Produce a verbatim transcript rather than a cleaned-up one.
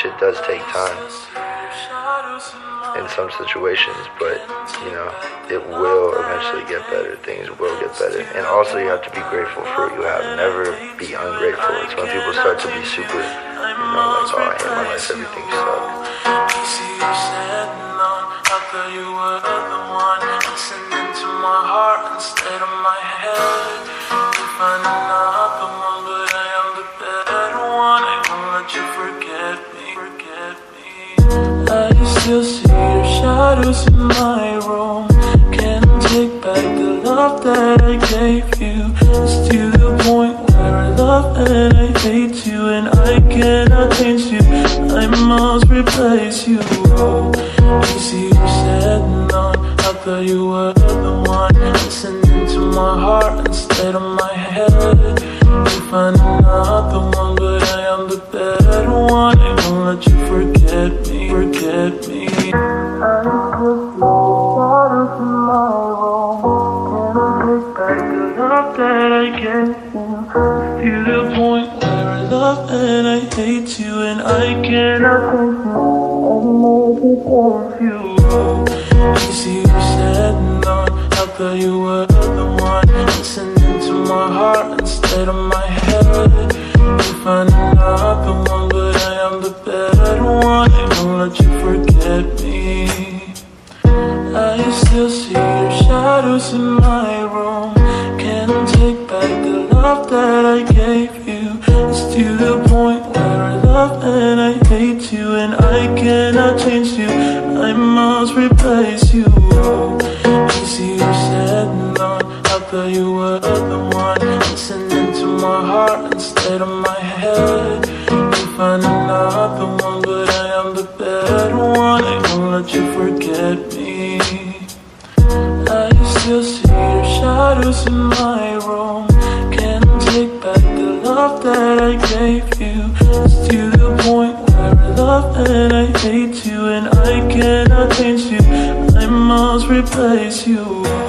shit does take time in some situations, but, you know, it will eventually get better. Things will get better. And also you have to be grateful for what you have. Never be ungrateful. It's when people start to be super, you know, like, oh, I hate my life, everything sucks. You were the one listening to my heart instead of my head. You find another one, but I am the better one. I won't let you forget me, forget me. I still see your shadows in my room. Can't take back the love that I gave you. It's to the point where I love and I hate you, and I cannot change you. I must replace you. Easy you said no. I thought you were the one listening to my heart instead of my head. You find another one, but I am the better one. I won't let you forget me, forget me. I still see shadows in my room. Can't take back the love that I gave you. To the point where I love and I hate you, and I cannot take you. Of you. Easy you said no. I thought you were the one listening to my heart instead of my head. You find another one, but I am the better one. I won't let you forget me. I still see your shadows in my room. Can't take back the love that I gave you. It's to the point where I love and I hate you, and I cannot change you. I must replace you. Easy you said no. I thought you were the one listening to my heart instead of my head. You find another one, but I am the better one. I won't let you forget me. I still see your shadows in my room. Can't take back the love that I gave you. It's to the point where I love and I hate you, and I cannot change you. I must replace you.